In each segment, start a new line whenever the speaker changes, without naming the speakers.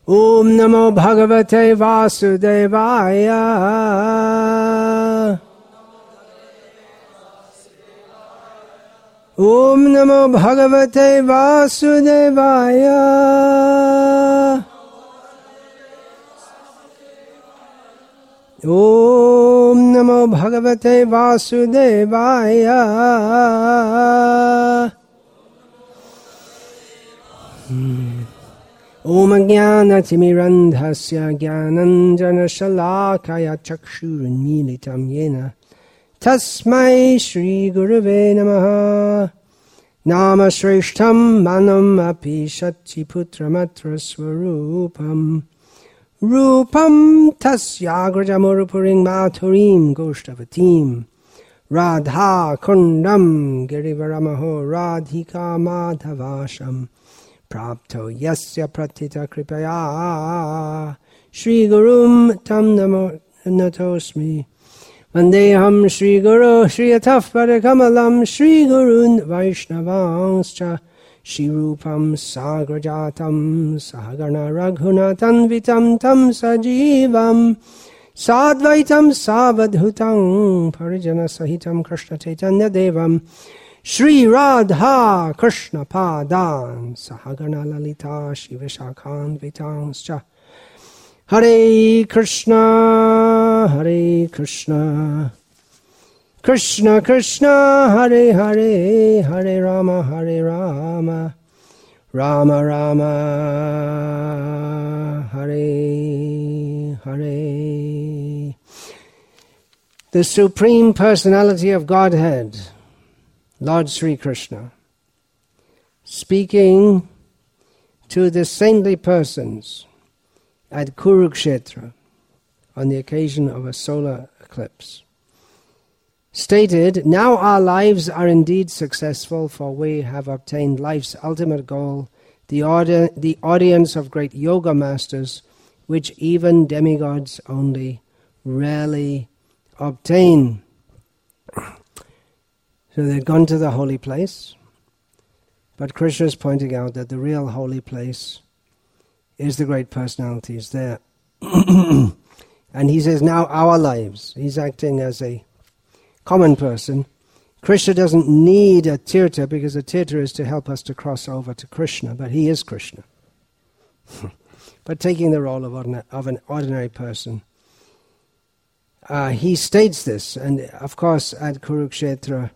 Om Namo Bhagavate Vasudevaya. Om Namo Bhagavate Vasudevaya. Om Namo Bhagavate Vasudevaya. Om Jnana-timirandhasya Jnananjana-shalakaya Chakshurunmilitam Yena Tasmai Shri Gurave Namaha. Nama Shreshtham Manam Api Shachiputramatra Swarupam Rupam Tasyagrajamurupuring Maturim Goshtavatim Radha Kundam Girivaramaho Radhika Madhavasham Prapto Yasya Pratita Kripaya Shri Gurum Tam Natosmi Vandeham Shri Guru Shri Ataf Padakamalam Shri Gurun Vaishnavanscha Shri Rupam Sagrajatam Sahagana Raghunatan Vitam Tam Sajivam Sadvaitam Savadhutam Parijana Sahitam Krishna Chaitanya Devam Shri Radha Krishna Padan Sahagana Lalita Shiva Shakhan Vitanscha Hare Krishna Krishna Krishna Hare Hare Hare Rama Rama Rama Hare Hare. The Supreme Personality of Godhead, Lord Sri Krishna, speaking to the saintly persons at Kurukshetra on the occasion of a solar eclipse, stated, "Now our lives are indeed successful, for we have obtained life's ultimate goal, the audience of great yoga masters, which even demigods only rarely obtain." So they've gone to the holy place, but Krishna is pointing out that the real holy place is the great personalities there. And he says, now our lives, he's acting as a common person. Krishna doesn't need a tirtha, because a tirtha is to help us to cross over to Krishna, but he is Krishna. But taking the role of an ordinary person. He states this, and of course at Kurukshetra,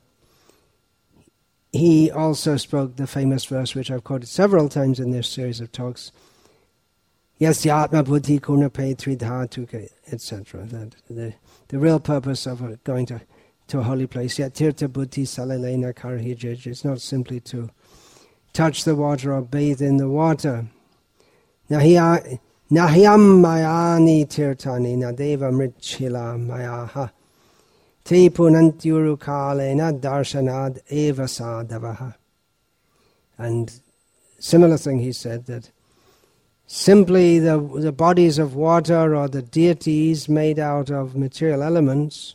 he also spoke the famous verse which I've quoted several times in this series of talks, Yasya Atma Buddhi Kunape Tridhatuke, etc. That the real purpose of going to a holy place, Yatirtha Buddhi Salalena Karhijij, is not simply to touch the water or bathe in the water. Nahyam Mayani Tirtani Nadeva Mritchila Mayaha Te Punantyuru Kalena Darshanad Eva Sadavaha. And similar thing he said, that simply the bodies of water or the deities made out of material elements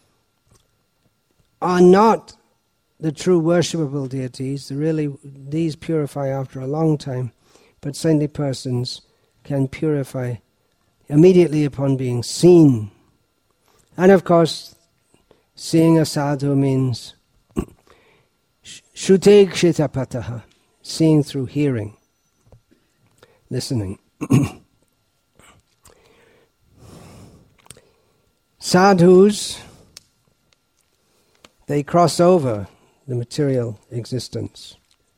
are not the true worshipable deities. Really, these purify after a long time, but saintly persons can purify immediately upon being seen. And of course, seeing a sadhu means shute kshitapataha, seeing through hearing, listening. Sadhus, they cross over the material existence,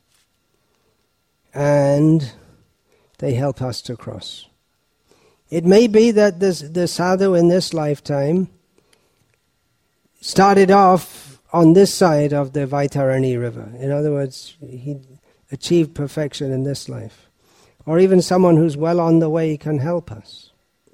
and they help us to cross. It may be that the sadhu in this lifetime started off on this side of the Vaitarani river. In other words, he achieved perfection in this life. Or even someone who's well on the way can help us.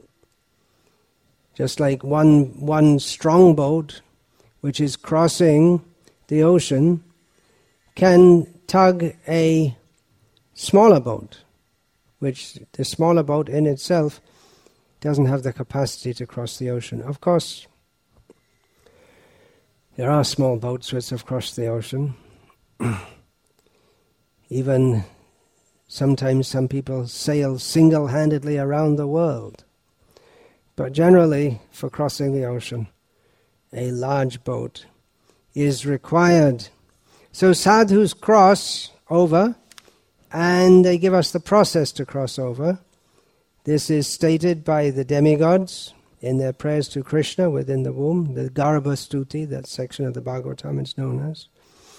Just like one strong boat, which is crossing the ocean, can tug a smaller boat, which the smaller boat in itself doesn't have the capacity to cross the ocean. Of course, there are small boats which have crossed the ocean. Even Sometimes some people sail single-handedly around the world. But generally, for crossing the ocean, a large boat is required. So sadhus cross over, and they give us the process to cross over. This is stated by the demigods in their prayers to Krishna within the womb, the Garbha Stuti, that section of the Bhagavatam is known as.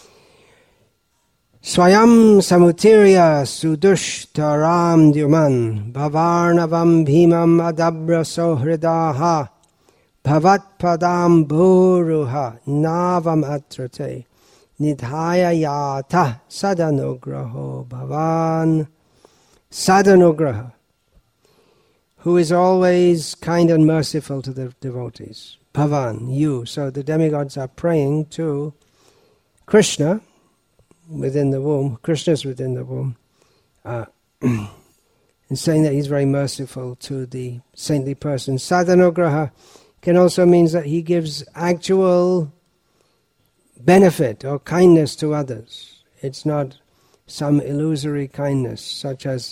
Swayam samutirya sudushtaram dyuman bhavarnavam bhimam adabra sohridaha bhavat padam bhuruha navam atrate nidhaya yata sadanugraho bhavan. Sadanugraha, who is always kind and merciful to the devotees. Bhavan, you. So the demigods are praying to Krishna within the womb, Krishna's within the womb, and saying that he's very merciful to the saintly person. Sadhanugraha can also mean that he gives actual benefit or kindness to others. It's not some illusory kindness, such as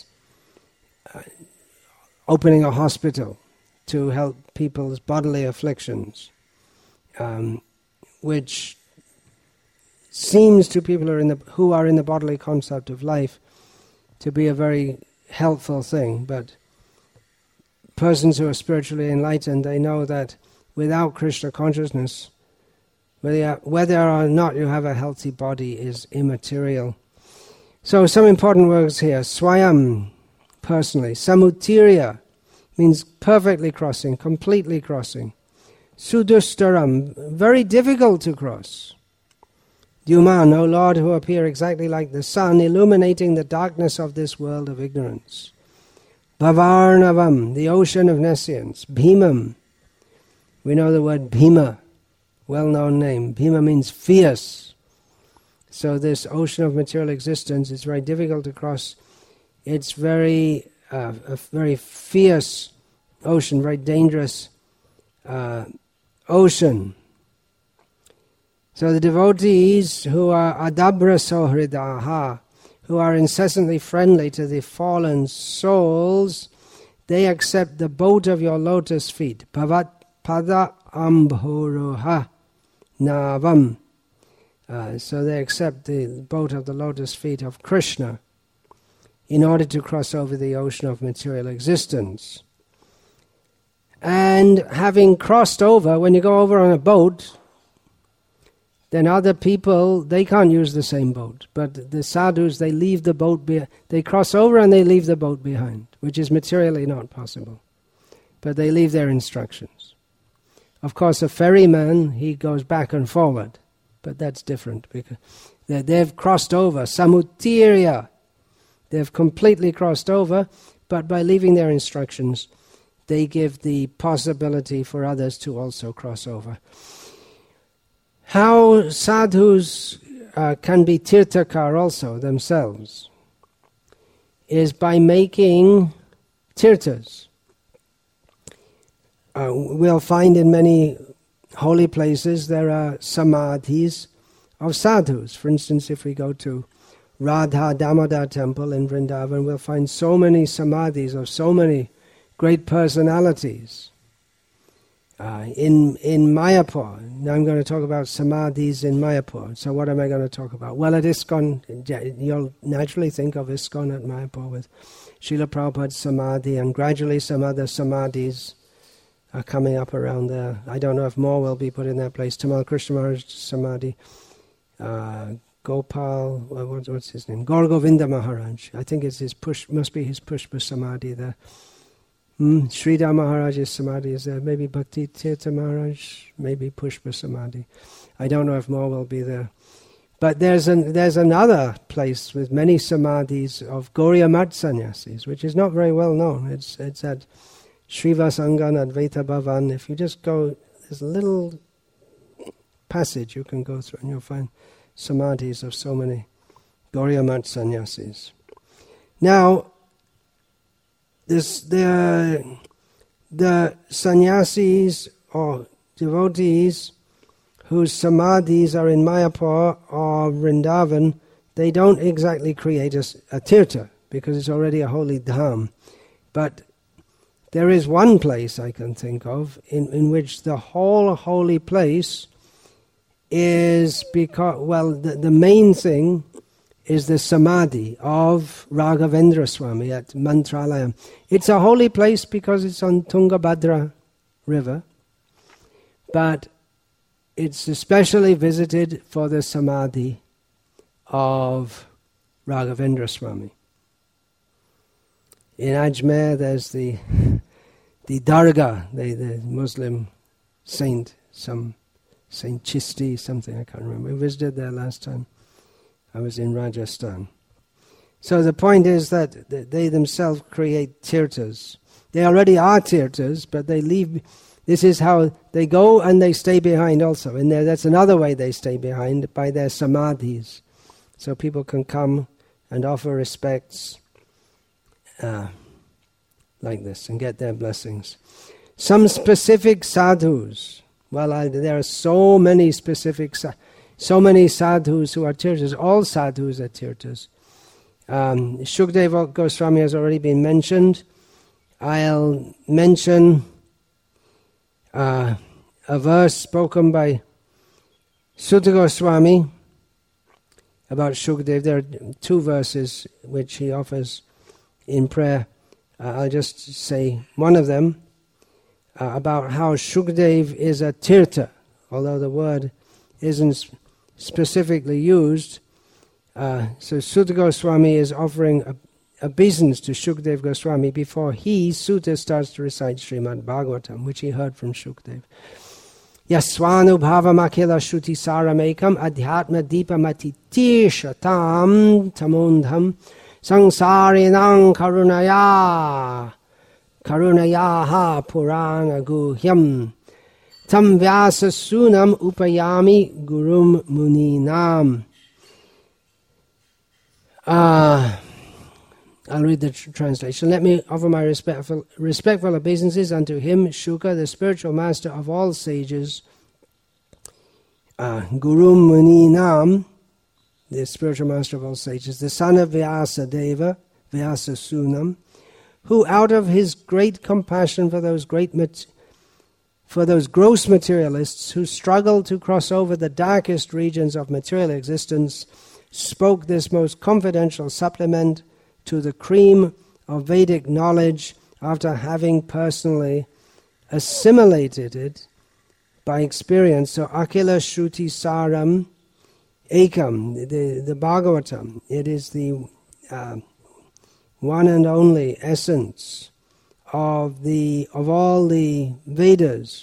opening a hospital to help people's bodily afflictions, which seems to people who are in the bodily concept of life to be a very helpful thing. But persons who are spiritually enlightened, they know that without Krishna consciousness, whether or not you have a healthy body is immaterial. So some important words here. Swayam, personally. Samutirya means perfectly crossing, completely crossing. Sudustaram, very difficult to cross. Dyuman, O Lord, who appear exactly like the sun, illuminating the darkness of this world of ignorance. Bhavarnavam, the ocean of nescience. Bhimam, we know the word Bhima, well-known name. Bhima means fierce. So this ocean of material existence is very difficult to cross. It's a very fierce ocean, very dangerous ocean. So the devotees who are adabra sohridaha, who are incessantly friendly to the fallen souls, they accept the boat of your lotus feet. Bhavat pada ambhuruha navam. So they accept the boat of the lotus feet of Krishna in order to cross over the ocean of material existence. And having crossed over, when you go over on a boat, then other people, they can't use the same boat. But the sadhus, they leave the boat, they cross over and they leave the boat behind, which is materially not possible. But they leave their instructions. Of course, a ferryman, he goes back and forward, but that's different because they've crossed over, samutirya. They've completely crossed over, but by leaving their instructions, they give the possibility for others to also cross over. How sadhus can be tirthakar also themselves is by making tirthas. We'll find in many holy places there are samadhis of sadhus. For instance, if we go to Radha Damodar temple in Vrindavan, we'll find so many samadhis of so many great personalities. In Mayapur, now I'm going to talk about samadhis in Mayapur. So what am I going to talk about? Well, at ISKCON, you'll naturally think of ISKCON at Mayapur with Srila Prabhupada's samadhi, and gradually some other samadhis are coming up around there. I don't know if more will be put in that place. Tamal Krishna Maharaj samadhi, Gopal, what's his name? Gaur Govinda Maharaj. I think it's must be his Pushpa samadhi there. Sridhar Maharaj's samadhi is there. Maybe Bhakti Tirtha Maharaj, maybe Pushpa samadhi. I don't know if more will be there. But there's another place with many samadhis of Gauriya Mat sannyasis, which is not very well known. It's at Srivasangan Advaita Bhavan. If you just go, there's a little passage you can go through and you'll find samadhis of so many Gauriya Mat sannyasis. Now, the sannyasis or devotees whose samadhis are in Mayapur or Vrindavan, they don't exactly create a tirtha. because it's already a holy dham. But there is one place I can think of in which the whole holy place is because, well, the main thing is the samadhi of Raghavendra Swami at Mantralayam. It's a holy place because it's on Tungabhadra river, but it's especially visited for the samadhi of Raghavendra Swami. In Ajmer there's the Dargah, the Muslim saint, some Saint Chisti, something, I can't remember. We visited there last time. I was in Rajasthan. So the point is that they themselves create tirthas. They already are tirthas, but they leave. This is how they go, and they stay behind also. And that's another way they stay behind, by their samadhis. So people can come and offer respects like this and get their blessings. Some specific sadhus. Well, there are so many specific, so many sadhus who are tirthas. All sadhus are tirthas. Shukdeva Goswami has already been mentioned. I'll mention a verse spoken by Sutta Goswami about Shukdev. There are two verses which he offers in prayer. I'll just say one of them. About how Shukdev is a tirtha, although the word isn't specifically used. So Sutta Goswami is offering obeisance to Shukdev Goswami before he, Sutta, starts to recite Srimad Bhagavatam, which he heard from Shukdev. Yasvanubhavam akila shruti saramekam adhyatma deepamati tirshatam tamundham samsarinang karunaya karunayaha purana guhyam tam vyasa sunam upayami gurum muninam. I'll read the translation. Let me offer my respectful obeisances unto him, Shuka, the spiritual master of all sages, Gurum Muninam, the spiritual master of all sages, the son of Vyasa Deva, Vyasa Sunam, who out of his great compassion for those gross materialists who struggle to cross over the darkest regions of material existence, spoke this most confidential supplement to the cream of Vedic knowledge after having personally assimilated it by experience. So Akila Shruti Saram Ekam, the Bhagavatam, it is the one and only essence of all the Vedas,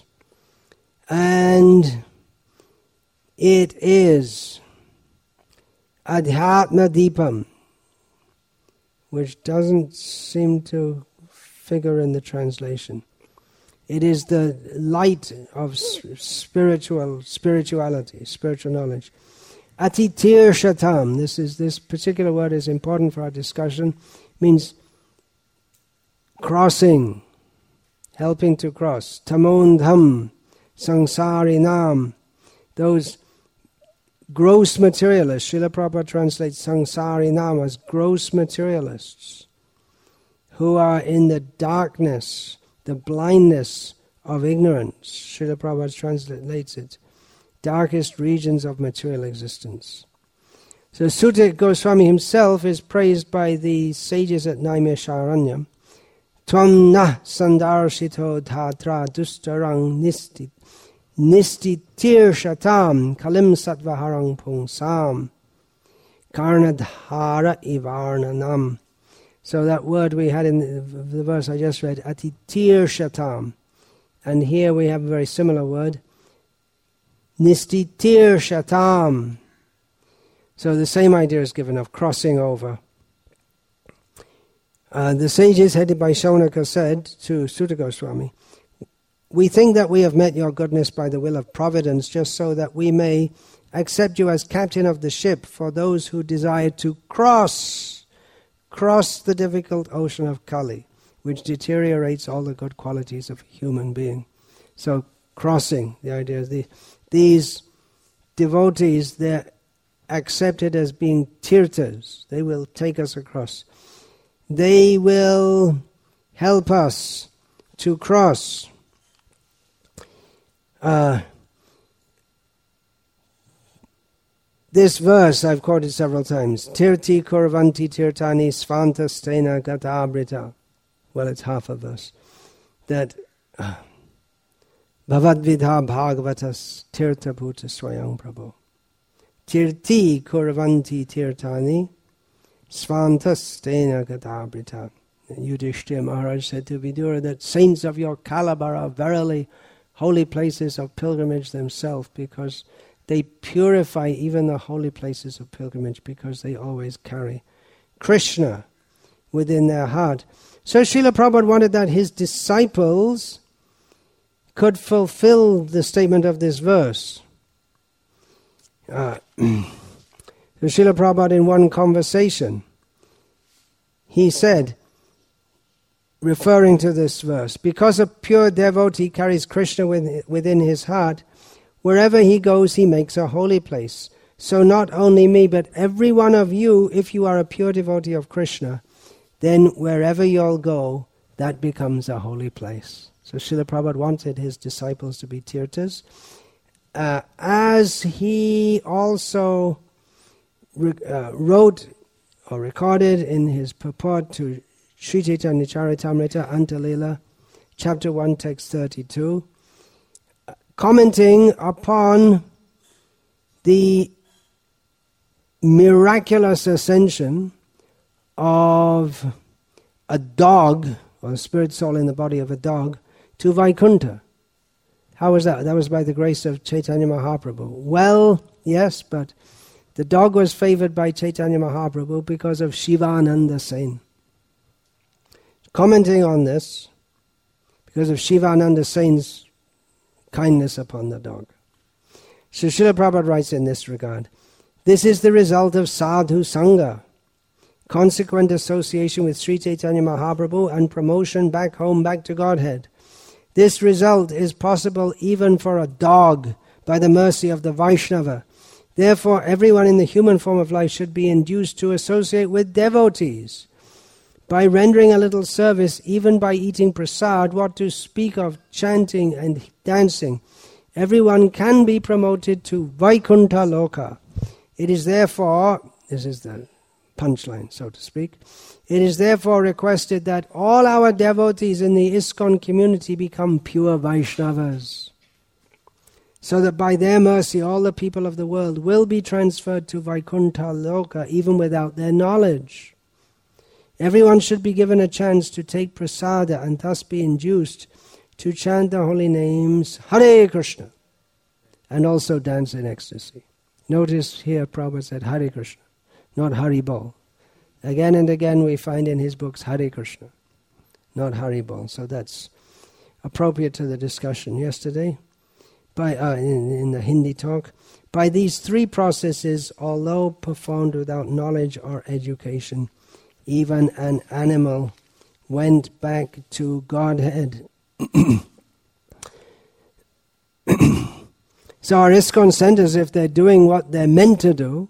and it is Adhyatma Deepam, which doesn't seem to figure in the translation. It is the light of spirituality, spiritual knowledge. Atitir Shatam, this particular word is important for our discussion, means crossing, helping to cross. Tamondham, Samsarinam, those gross materialists. Srila Prabhupada translates Samsarinam as gross materialists who are in the darkness, the blindness of ignorance. Srila Prabhupada translates it, darkest regions of material existence. So Sutta Goswami himself is praised by the sages at Naimisharanya. Tvam nah sandarshito dhatra dustarang nistitir shatam kalim sattvaharang pungsam karnadhara ivarnanam. So that word we had in the verse I just read, atitir shatam. And here we have a very similar word, nistitir shatam. So the same idea is given of crossing over. The sages headed by Shaunaka said to Sutta Goswami, "We think that we have met your goodness by the will of providence, just so that we may accept you as captain of the ship for those who desire to cross the difficult ocean of Kali, which deteriorates all the good qualities of a human being." So crossing, the idea is these devotees, they're accepted as being tirthas. They will take us across. They will help us to cross this verse I've quoted several times. Tirti kurvanti tirtani svanta stena gatabrita. Well, it's half a verse. That Bhavadvidha bhagavatas tirta bhuta swayam prabhu. Tirti kurvanti tirtani svanta stena gatabrita. Yudhishthira Maharaj said to Vidura that saints of your caliber are verily holy places of pilgrimage themselves, because they purify even the holy places of pilgrimage, because they always carry Krishna within their heart. So Srila Prabhupada wanted that his disciples could fulfill the statement of this verse. So Srila Prabhupada, in one conversation, he said, referring to this verse, because a pure devotee carries Krishna within his heart, wherever he goes he makes a holy place. So not only me, but every one of you, if you are a pure devotee of Krishna, then wherever you'll go, that becomes a holy place. So Srila Prabhupada wanted his disciples to be tirthas. As he also wrote or recorded in his purport to Sri Chaitanya Charitamrita Antalila, chapter 1, text 32, commenting upon the miraculous ascension of a dog, or a spirit soul in the body of a dog, to Vaikuntha. How was that? That was by the grace of Chaitanya Mahaprabhu. Well, yes, but the dog was favored by Chaitanya Mahaprabhu because of Shivananda Sen. Commenting on this, because of Shivananda Sen's kindness upon the dog. So Srila Prabhupada writes in this regard, this is the result of sadhu sangha, consequent association with Sri Chaitanya Mahaprabhu and promotion back home, back to Godhead. This result is possible even for a dog by the mercy of the Vaishnava. Therefore, everyone in the human form of life should be induced to associate with devotees. By rendering a little service, even by eating prasad, what to speak of chanting and dancing, everyone can be promoted to Vaikuntha Loka. It is therefore, this is the punchline, so to speak, it is therefore requested that all our devotees in the ISKCON community become pure Vaishnavas, so that by their mercy all the people of the world will be transferred to Vaikuntha Loka even without their knowledge. Everyone should be given a chance to take prasada and thus be induced to chant the holy names Hare Krishna and also dance in ecstasy. Notice here Prabhupada said Hare Krishna, not Hari Bol. Again and again we find in his books Hare Krishna, not Hari Bol. So that's appropriate to the discussion yesterday in the Hindi talk. By these three processes, although performed without knowledge or education, even an animal went back to Godhead. So our ISKCON centers, if they're doing what they're meant to do,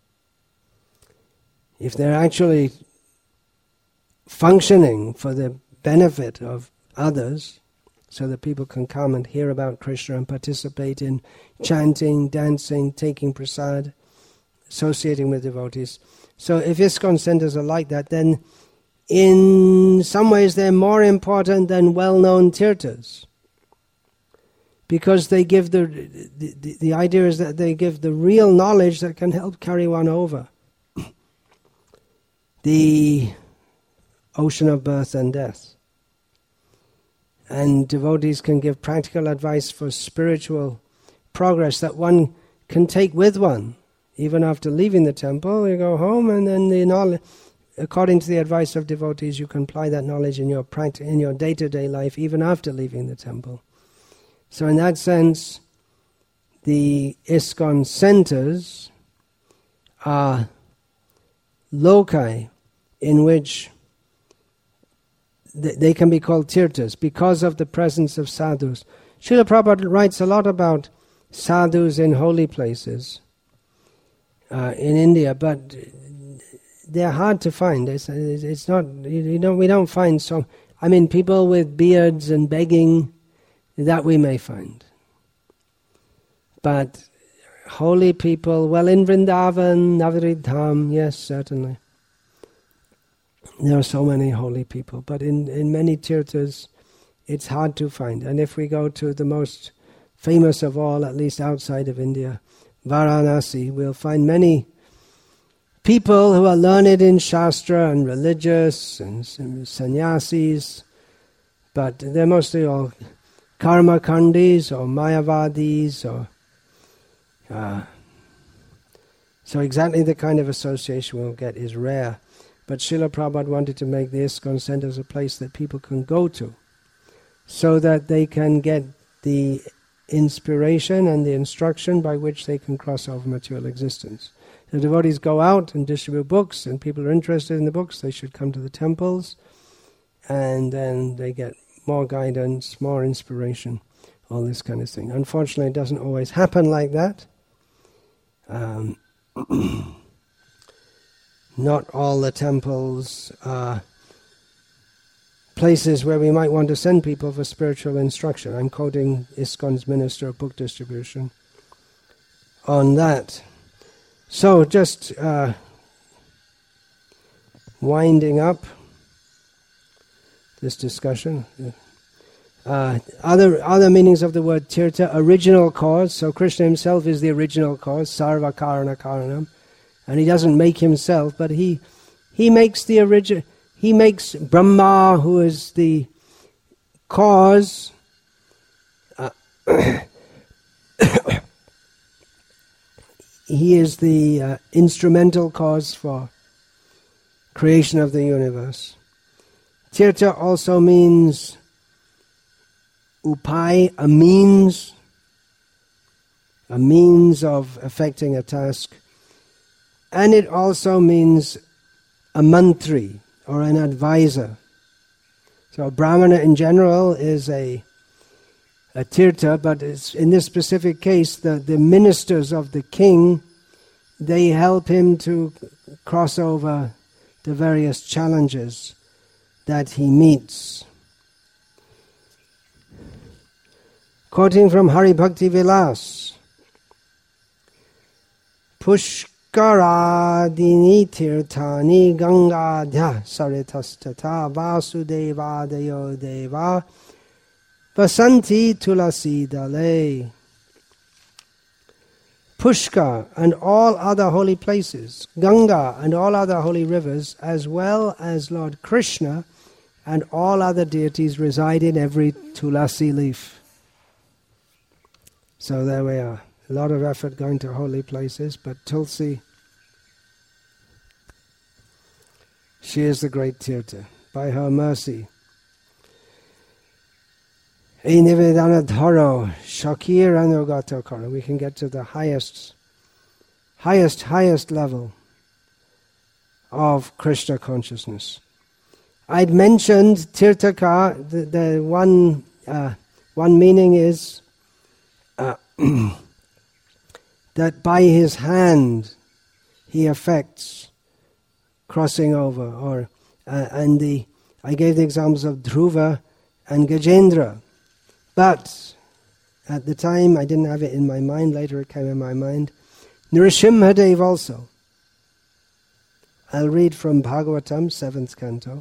if they're actually functioning for the benefit of others, so that people can come and hear about Krishna and participate in chanting, dancing, taking prasad, associating with devotees. So if ISKCON centers are like that, then in some ways they're more important than well-known tirthas. Because they give the idea is that they give the real knowledge that can help carry one over the ocean of birth and death. And devotees can give practical advice for spiritual progress that one can take with one. Even after leaving the temple, you go home and then the knowledge, according to the advice of devotees, you can apply that knowledge in your day-to-day life even after leaving the temple. So in that sense, the ISKCON centers are loci in which they can be called tirthas because of the presence of sadhus. Srila Prabhupada writes a lot about sadhus in holy places in India, but they're hard to find. It's not, we don't find so. I mean, people with beards and begging, that we may find. But holy people, well, in Vrindavan, Navadvip Dham, yes, certainly. There are so many holy people, but in many tirthas, it's hard to find. And if we go to the most famous of all, at least outside of India, Varanasi, we'll find many people who are learned in Shastra and religious and sannyasis, but they're mostly all karma khandis or mayavadis or so exactly the kind of association we'll get is rare. But Srila Prabhupada wanted to make the ISKCON centers a place that people can go to so that they can get the inspiration and the instruction by which they can cross over material existence. The devotees go out and distribute books, and people are interested in the books. They should come to the temples, and then they get more guidance, more inspiration, all this kind of thing. Unfortunately, it doesn't always happen like that. Not all the temples are places where we might want to send people for spiritual instruction. I'm quoting ISKCON's Minister of Book Distribution on that. So just winding up this discussion. Other meanings of the word tirtha, original cause. So Krishna himself is the original cause, sarva karana karanam. And he doesn't make himself, but he makes the original. He makes Brahma, who is the cause. He is the instrumental cause for creation of the universe. Tirtha also means upai, a means of effecting a task. And it also means a mantri, or an advisor. So a brahmana in general is a tirtha, but it's, in this specific case, the ministers of the king, they help him to cross over the various challenges that he meets. Quoting from Hari Bhakti Vilas, Pushkaradini tirthani gangadhya saritastata vasudevadayo deva vasanti tulasi dale. Pushkar and all other holy places, Ganga and all other holy rivers, as well as Lord Krishna and all other deities reside in every tulasi leaf. So there we are. A lot of effort going to holy places, but Tulsi, she is the great tirtha. By her mercy, we can get to the highest level of Krishna consciousness. I'd mentioned tirthaka, the one meaning is that by his hand he affects crossing over, or I gave the examples of Dhruva and Gajendra. But at the time I didn't have it in my mind, later it came in my mind. Nrsimhadev also. I'll read from Bhagavatam, 7th canto.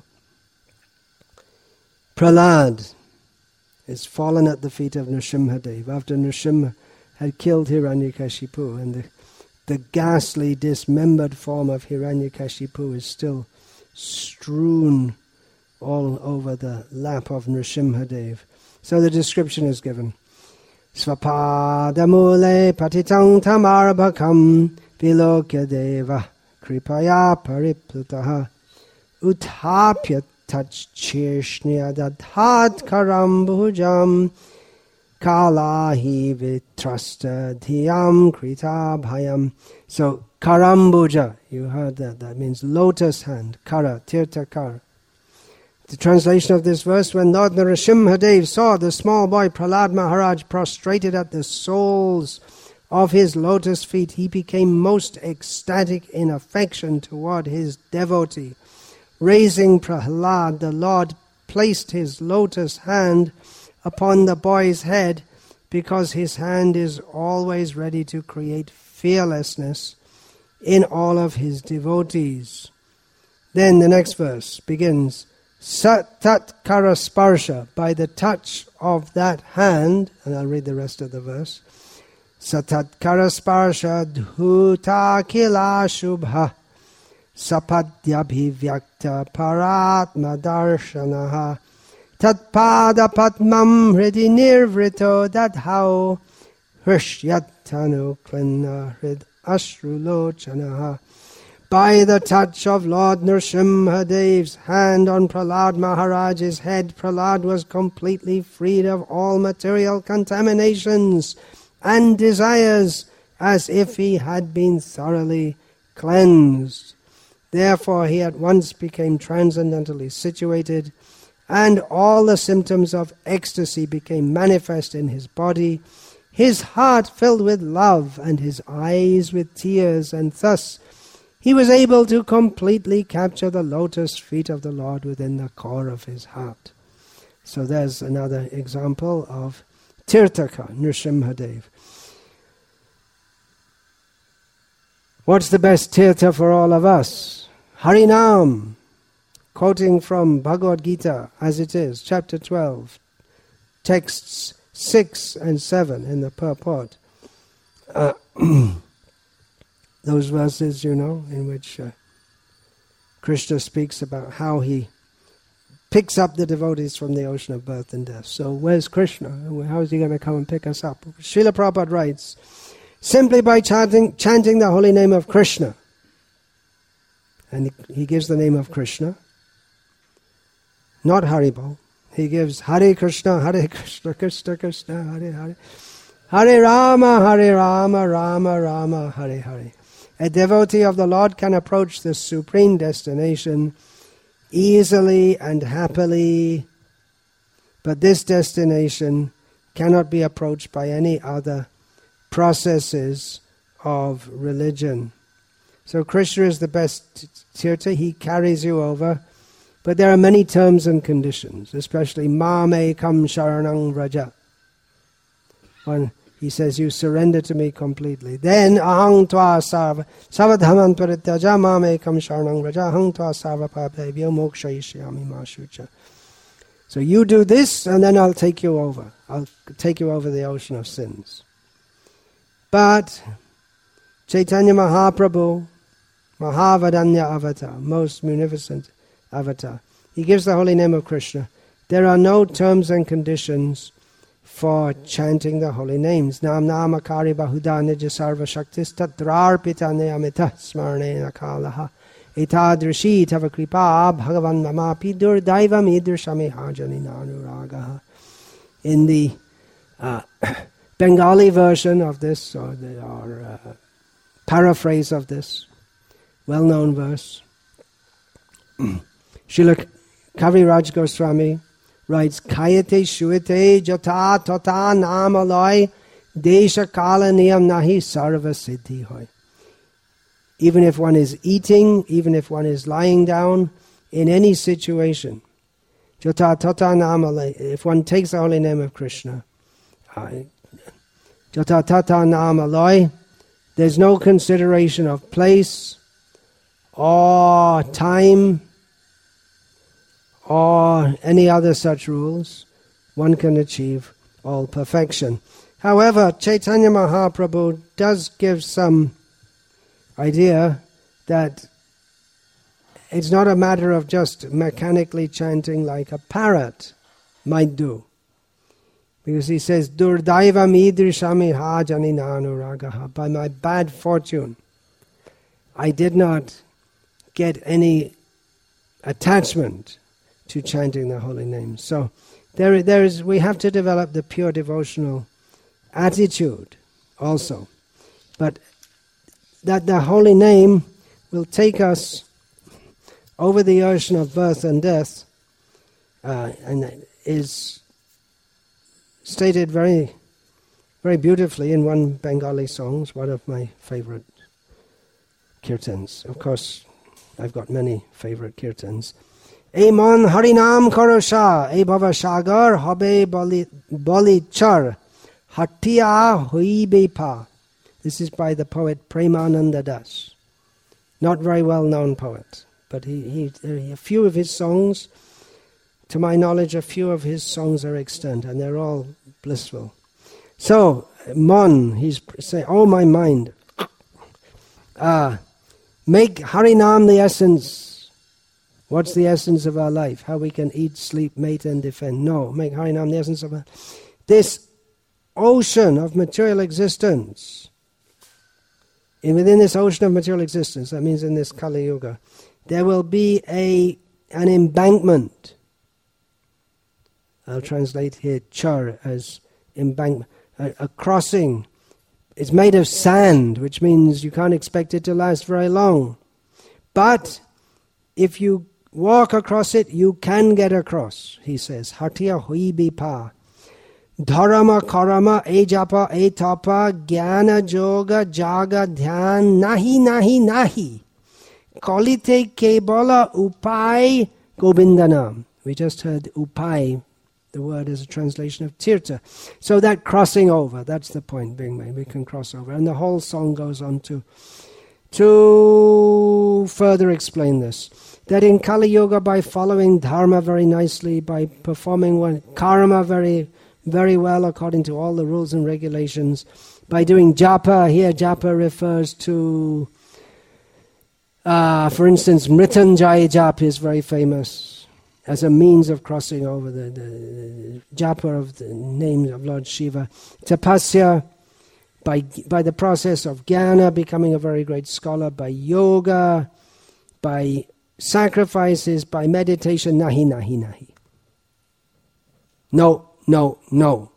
Prahlad is fallen at the feet of Nrsimhadev after Nrsimha had killed Hiranyakashipu, and the ghastly dismembered form of Hiranyakashipu is still strewn all over the lap of Nrsimhadev. So the description is given. Svapadamule patitang tamarbhakam vilokya deva kripaya pariplutaha uthapya tachchirshnya dadhat karambhujam kalahi vitrasta dhyam krita bhayam. So karambuja, you heard that. That means lotus hand, kara, tirthakara. The translation of this verse: when Lord Nrsimhadev saw the small boy Prahlad Maharaj prostrated at the soles of his lotus feet, he became most ecstatic in affection toward his devotee. Raising Prahlad, the Lord placed his lotus hand upon the boy's head, because his hand is always ready to create fearlessness in all of his devotees. Then the next verse begins, Satat Karasparsha, by the touch of that hand, and I'll read the rest of the verse. Satat Karasparsha Dhuta Kila Shubha Sapadyabhivyakta Paratma Darshanaha Tatpada Padmam Hridi Nirvrito Dadhao Hrishyatanu Klina Hrid Ashrulochanaha. By the touch of Lord Nrsimhadeva's hand on Prahlad Maharaj's head, Prahlad was completely freed of all material contaminations and desires, as if he had been thoroughly cleansed. Therefore he at once became transcendently situated, and all the symptoms of ecstasy became manifest in his body, his heart filled with love, and his eyes with tears, and thus he was able to completely capture the lotus feet of the Lord within the core of his heart. So there's another example of Tirthaka, Nrsimhadev. What's the best tirtha for all of us? Harinam, quoting from Bhagavad Gita as it is, chapter 12, texts 6 and 7 in the purport. Those verses, in which Krishna speaks about how he picks up the devotees from the ocean of birth and death. So where's Krishna? How is he going to come and pick us up? Srila Prabhupada writes, simply by chanting the holy name of Krishna. And he gives the name of Krishna, not Haribol. He gives Hare Krishna, Krishna Krishna, Hare Hare. Hare Rama, Rama Rama, Hare Hare. A devotee of the Lord can approach the supreme destination easily and happily, but this destination cannot be approached by any other processes of religion. So Krishna is the best tirtha, he carries you over, but there are many terms and conditions, especially Mamekam Sharanang Vraja. When he says, you surrender to me completely. Then ahang tva savadhaman parityaja mamekam sharanang vraja ahang tva sarva papebhyo mokshayishyami ma shucha. So you do this, and then I'll take you over. I'll take you over the ocean of sins. But Chaitanya Mahaprabhu, Mahavadanya Avatar, most munificent avatar, he gives the holy name of Krishna. There are no terms and conditions for chanting the holy names. Nam namakari bahuda nija sarva shaktis tadrarpita neyamita smarne nakalaha etadrishi tava kripa bhagavan mamapi durdaivam idrishami hajani nanuragaha. In the Bengali version of this, or paraphrase of this well-known verse, Srila Kaviraj Goswami writes, Kayate shuite jata tota namaloi desha kala niyam nahi sarva siddhi hoy. Even if one is eating, even if one is lying down, in any situation, jata tota namaloi, if one takes the holy name of Krishna, jata tota namaloi, there's no consideration of place or time or any other such rules. One can achieve all perfection. However, Chaitanya Mahaprabhu does give some idea that it's not a matter of just mechanically chanting like a parrot might do. Because he says, Durdaiva midrishami hajani nanuragaha. By my bad fortune, I did not get any attachment to chanting the holy names. So we have to develop the pure devotional attitude also. But that the holy name will take us over the ocean of birth and death, and is stated very, very beautifully in one Bengali song. It's one of my favorite kirtans. Of course, I've got many favorite kirtans. Ei mon harinam korosha, ei bhava sagar hobe boli char, hatia hoibe pa. This is by the poet Premananda Das. Not very well known poet, but a few of his songs, to my knowledge, a few of his songs are extant, and they're all blissful. So, mon, he's saying, oh my mind, make Harinam the essence. What's the essence of our life? How we can eat, sleep, mate and defend. No, make Harinam the essence of our... This ocean of material existence, and within this ocean of material existence, that means in this Kali Yuga, there will be an embankment. I'll translate here char as embankment, a crossing. It's made of sand, which means you can't expect it to last very long. But if you walk across it, you can get across, he says. Hatiya hui pa. Dharama karama e japa e tapa jnana yoga jaga dhyan nahi nahi nahi. Kalite kebala upai govindanam. We just heard upai. The word is a translation of tirtha. So that crossing over, that's the point being made. We can cross over. And the whole song goes on to further explain this. That in Kali Yuga, by following dharma very nicely, by performing karma very, very well according to all the rules and regulations, by doing japa, here japa refers to, for instance, Mrityunjaya japa is very famous as a means of crossing over the japa of the name of Lord Shiva. Tapasya, by the process of jnana, becoming a very great scholar, by yoga, by sacrifices, by meditation, nahi, nahi, nahi. No, no, no.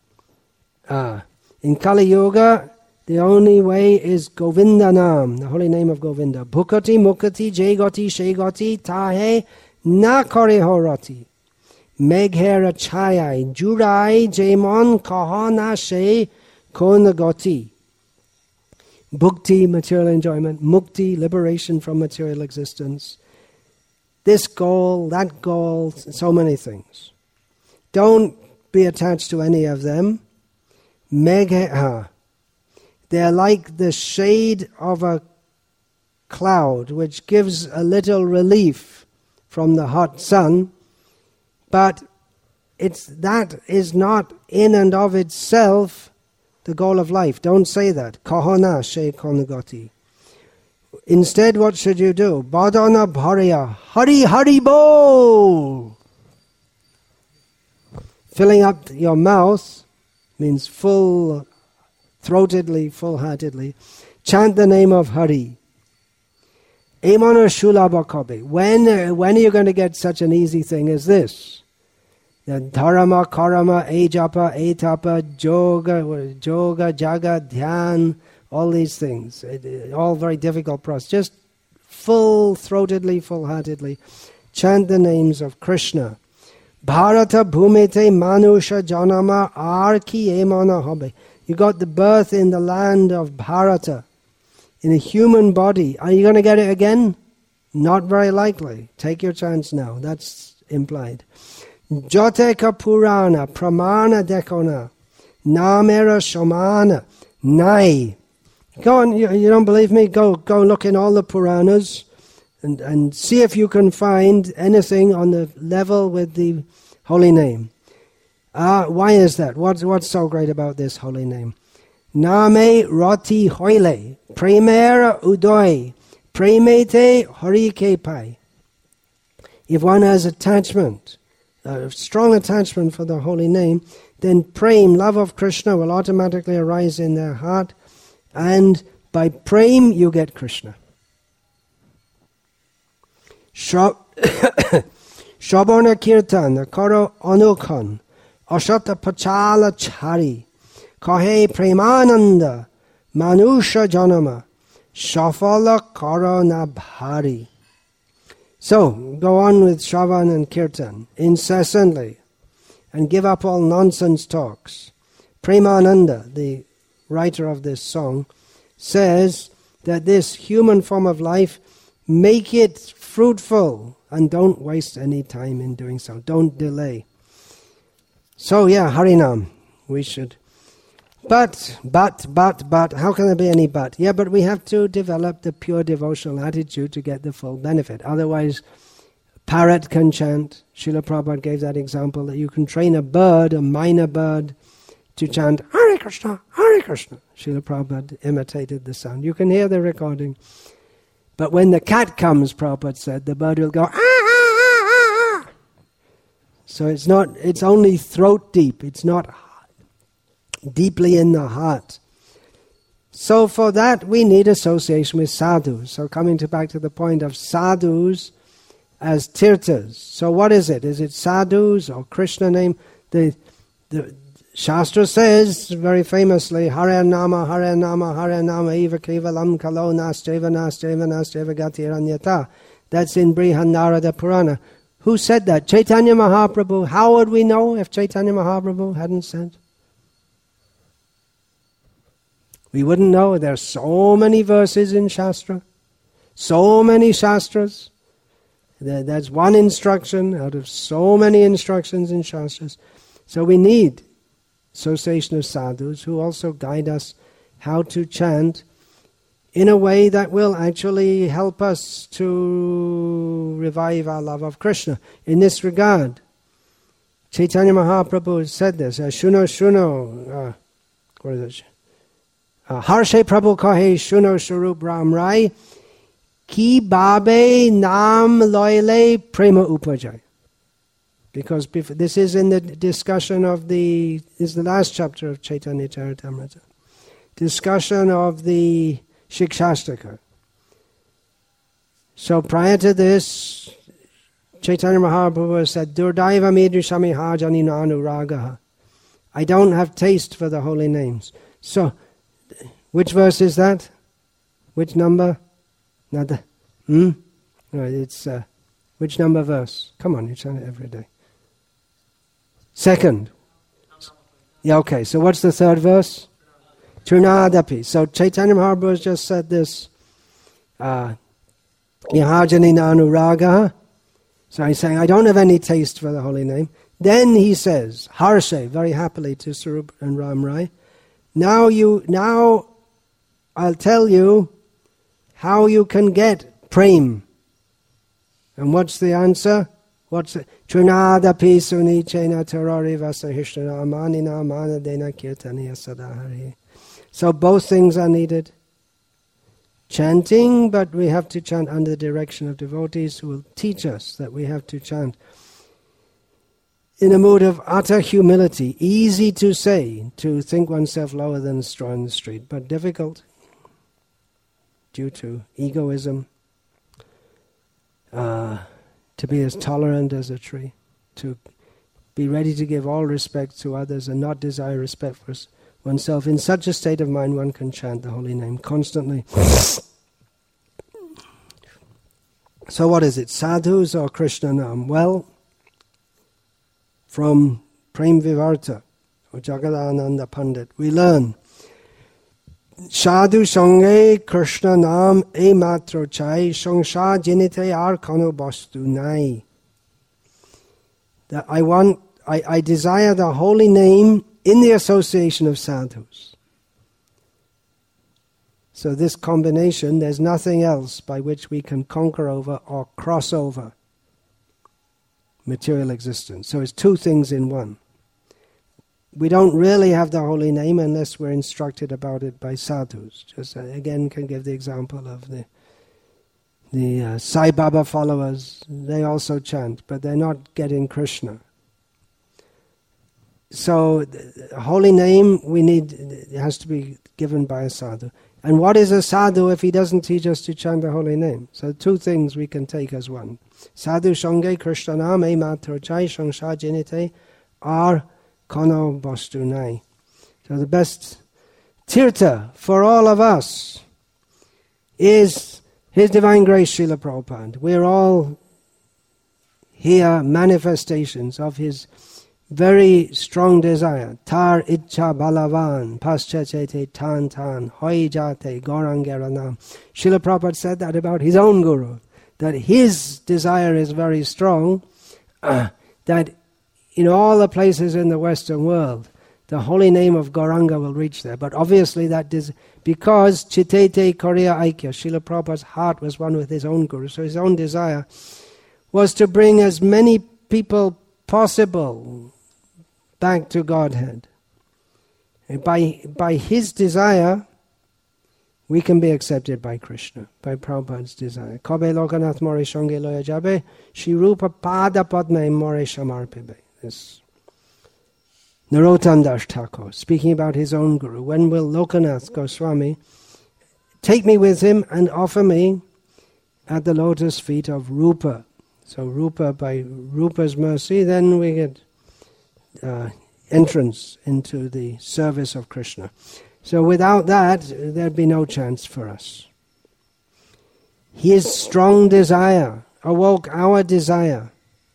In Kali Yuga, the only way is Govindanam, the holy name of Govinda. Bhukati, mukati, jegoti, shegoti, tahe, na kore horati. Meghera chayai, jurai, jemon, kahana, she, konagoti. Bhukti, material enjoyment. Mukti, liberation from material existence. This goal, that goal, so many things. Don't be attached to any of them. Megha. They're like the shade of a cloud which gives a little relief from the hot sun, but that is not in and of itself the goal of life. Don't say that. Kahana she konagati. Instead, what should you do? Badana bharya, hari hari bo. Filling up your mouth means full-throatedly, full-heartedly. Chant the name of Hari. Emana shulabha kabe. When are you going to get such an easy thing as this? The dharma, karama, ejapa, etapa, yoga, jaga, dhyan, all these things. All very difficult process. Just full-throatedly, full-heartedly. Chant the names of Krishna. Bharata bhumite manusha janama arki emana hobe. You got the birth in the land of Bharata, in a human body. Are you going to get it again? Not very likely. Take your chance now. That's implied. Joteka Purana, Pramana Dekona, Namera Shamana, Nai. Go on, you don't believe me? Go look in all the Puranas and see if you can find anything on the level with the holy name. Why is that? What's so great about this holy name? Name Rati Hoile, Premera Udoy, Premete Harike Pai. If one has attachment, a strong attachment for the holy name, then prem, love of Krishna, will automatically arise in their heart, and by prem you get Krishna. Shabana Kirtan, Karo Anukan, Ashata Pachala Chari, Kahe Premananda, Manusha Janama, Shafala Karana Bhari. So, go on with Shravan and Kirtan incessantly, and give up all nonsense talks. Premananda, the writer of this song, says that this human form of life, make it fruitful and don't waste any time in doing so. Don't delay. So yeah, Harinam, we should. But, how can there be any but? Yeah, but we have to develop the pure devotional attitude to get the full benefit. Otherwise, parrot can chant. Srila Prabhupada gave that example that you can train a bird, a minor bird, to chant Hare Krishna, Hare Krishna. Srila Prabhupada imitated the sound. You can hear the recording. But when the cat comes, Prabhupada said, the bird will go ah, ah, ah, ah. So it's only throat deep. It's not deeply in the heart. So for that we need association with sadhus. So coming back to the point of sadhus as tirthas. So what is it? Is it sadhus or Krishna name? The Shastra says very famously, Hare Nama, Hare Nama, Hare Nama, Eva Kevalam Kalo Nastreva Nastreva Nastreva Gatiranyata. That's in Brihadaranyaka Purana. Who said that? Chaitanya Mahaprabhu. How would we know if Chaitanya Mahaprabhu hadn't said? We wouldn't know. There are so many verses in Shastra, so many Shastras. That's one instruction out of so many instructions in Shastras. So we need association of sadhus who also guide us how to chant in a way that will actually help us to revive our love of Krishna. In this regard, Chaitanya Mahaprabhu said this, Shuno, what is it? Harshe Prabhu kahe Shuno Swarup Ram Rai, Ki Babe Nam Loile Prema Upajay. Because this is in the discussion of this is the last chapter of Chaitanya Charitamrita. Discussion of the Shikshashtaka. So prior to this, Chaitanya Mahaprabhu said, Durdaiva Midrishami Hajani Anuragaha. I don't have taste for the holy names. So, which verse is that? Which number? Not the, No, it's, which number verse? Come on, you chant it every day. Second. Yeah, okay, so what's the third verse? Trunadapi. So Chaitanya Mahaprabhu has just said this. Yahajani Nanuraga. So he's saying, I don't have any taste for the holy name. Then he says, Harshe, very happily to Sarup and Ram Rai. Now I'll tell you how you can get prem. And what's the answer? What's it? Trunadapi sunichena tarari vasahishna amanina manadena kirtaniya sadahari. So both things are needed. Chanting, but we have to chant under the direction of devotees who will teach us that we have to chant in a mood of utter humility. Easy to say, to think oneself lower than a straw in the street, but difficult due to egoism. To be as tolerant as a tree, to be ready to give all respect to others and not desire respect for oneself. In such a state of mind, one can chant the holy name constantly. So what is it, sadhus or Krishna Nam? Well, from Prem Vivarta, or Jagadananda Pandit, we learn Sadhu Sange Krishna Nam e matro chai Sangsha Jinite ar kano bastu nai. That I desire the holy name in the association of sadhus. So this combination, there's nothing else by which we can conquer over or cross over material existence. So it's two things in one. We don't really have the holy name unless we're instructed about it by sadhus. Just again can give the example of the Sai Baba followers. They also chant, but they're not getting Krishna. So the holy name it has to be given by a sadhu. And what is a sadhu if he doesn't teach us to chant the holy name? So two things we can take as one. Sadhu Sange Krishna Nam e matro chai Sangsha Jinite ar Kono Bostunai. So the best tirtha for all of us is His Divine Grace Srila Prabhupada. We're all here manifestations of His very strong desire. Tar Icha Balavan, Paschachete Tan Tan, Hoi Jate, Gaurangaranam. Srila Prabhupada said that about his own guru, that his desire is very strong, that in all the places in the Western world, the holy name of Gauranga will reach there. But obviously that is because Chitete Korea Aikya, Srila Prabhupada's heart was one with his own guru, so his own desire was to bring as many people possible back to Godhead. And by his desire, we can be accepted by Krishna, by Prabhupada's desire. Kobe Lokanath More Shonge Loya Jabe, Shri Rupa Pada Padme More Shamarpibe. This Narottam Das Thakur, speaking about his own guru. When will Lokanath Goswami take me with him and offer me at the lotus feet of Rupa? So Rupa, by Rupa's mercy, then we get entrance into the service of Krishna. So without that, there'd be no chance for us. His strong desire awoke our desire.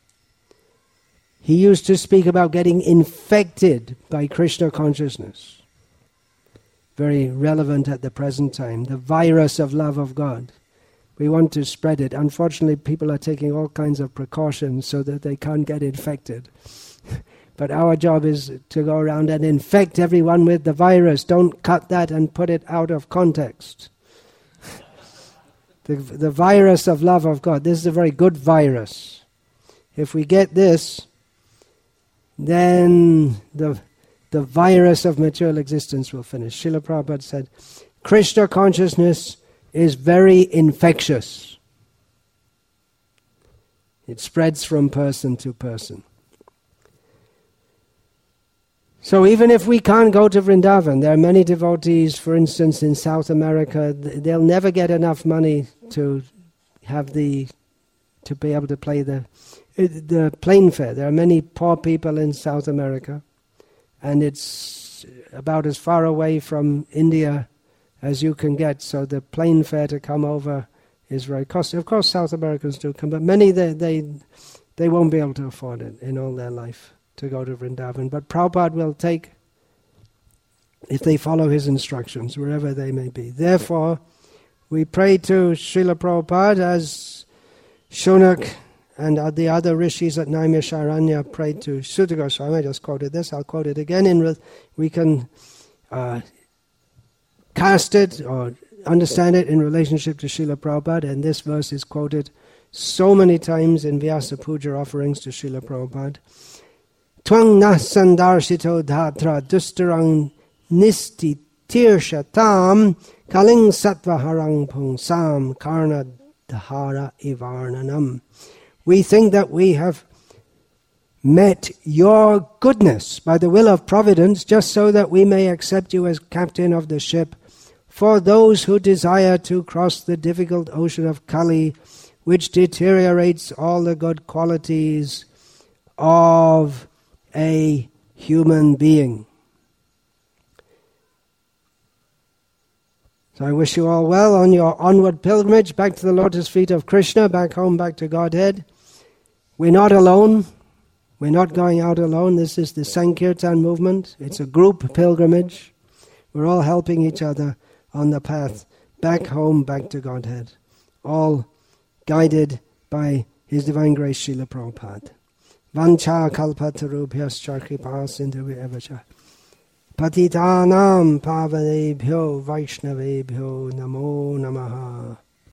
He used to speak about getting infected by Krishna consciousness. Very relevant at the present time, the virus of love of God. We want to spread it. Unfortunately, people are taking all kinds of precautions so that they can't get infected. But our job is to go around and infect everyone with the virus. Don't cut that and put it out of context. The virus of love of God. This is a very good virus. If we get this, then the virus of material existence will finish. Srila Prabhupada said, Krishna consciousness is very infectious. It spreads from person to person. So even if we can't go to Vrindavan, there are many devotees, for instance, in South America, they'll never get enough money to be able to play the plane fare. There are many poor people in South America, and it's about as far away from India as you can get, so the plane fare to come over is very costly. Of course, South Americans do come, but many they won't be able to afford it in all their life to go to Vrindavan. But Prabhupada will take, if they follow his instructions, wherever they may be. Therefore, we pray to Srila Prabhupada as Shonak and the other rishis at Naimisharanya prayed to Sutta Goswami. I just quoted this, I'll quote it again. We can cast it or understand it in relationship to Srila Prabhupada, and this verse is quoted so many times in Vyasa Puja offerings to Srila Prabhupada. Twang na sandarshito dhatra dustarang nisti tirshatam kaling sattvaharang pungsam karna dhara ivarnanam. We think that we have met your goodness by the will of providence, just so that we may accept you as captain of the ship for those who desire to cross the difficult ocean of Kali, which deteriorates all the good qualities of a human being. So I wish you all well on your onward pilgrimage back to the lotus feet of Krishna, back home, back to Godhead. We're not alone. We're not going out alone. This is the Sankirtan movement. It's a group pilgrimage. We're all helping each other on the path back home, back to Godhead. All guided by His Divine Grace, Srila Prabhupada. Vancha kalpatarubhyascha kripa sindhuvyavacha patitanam pavanebhyo vaishnavebhyo namo namaha.